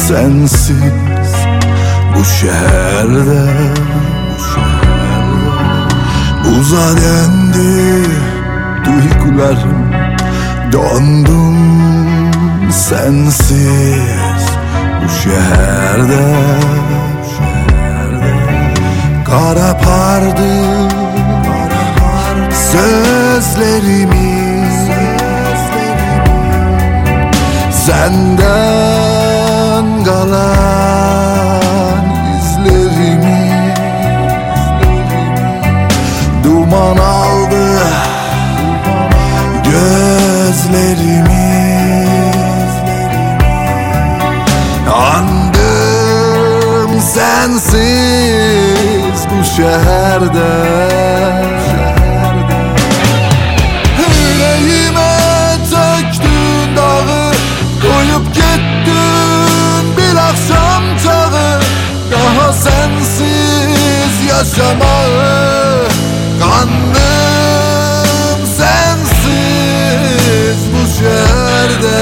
sensiz bu şehirde. Buza döndü duygularım, dondum sensiz bu şehirde. Kara pardı sözlerimi, senden kalan izlerimi. Duman aldı gözlerimi, yandım sensiz bu şehirde. Yüreğime töktün dağı, koyup gittin bir akşam çağı. Daha sensiz yaşamağı kandım sensiz bu şehirde.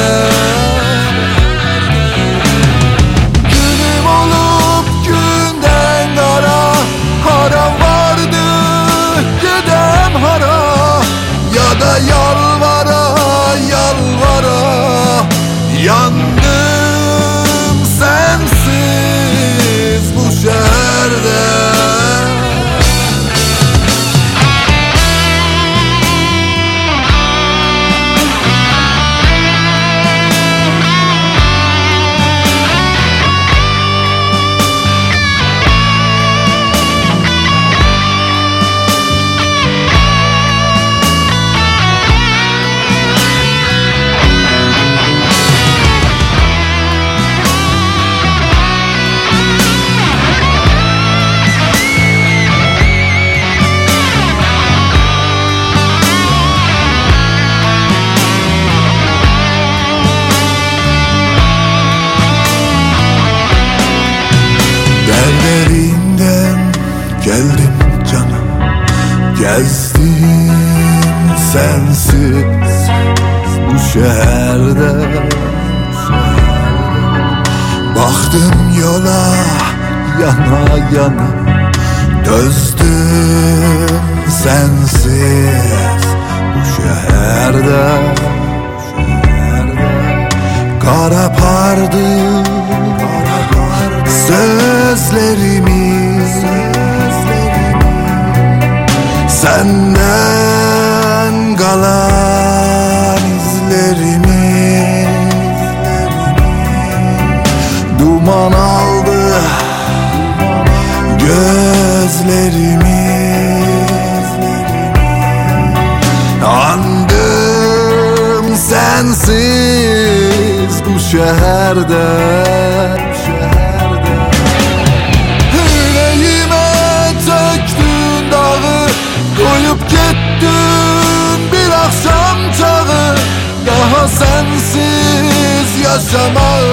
Günüm olup günden kara, haram vardı gidem hara. Ya da yalvara yalvara, yandım sensiz bu şehirde. Derdlerinden geldim canım, gezdim sensiz bu şehirde. Baktım yola yana yana, dözdüm sensiz bu şehirde. Kara pardı sözlerimi, senden kalan izlerimi. Duman aldı gözlerimi, yandım sensiz bu şehirde. Koyup gittin bir akşam çağı, daha sensiz yaşamağı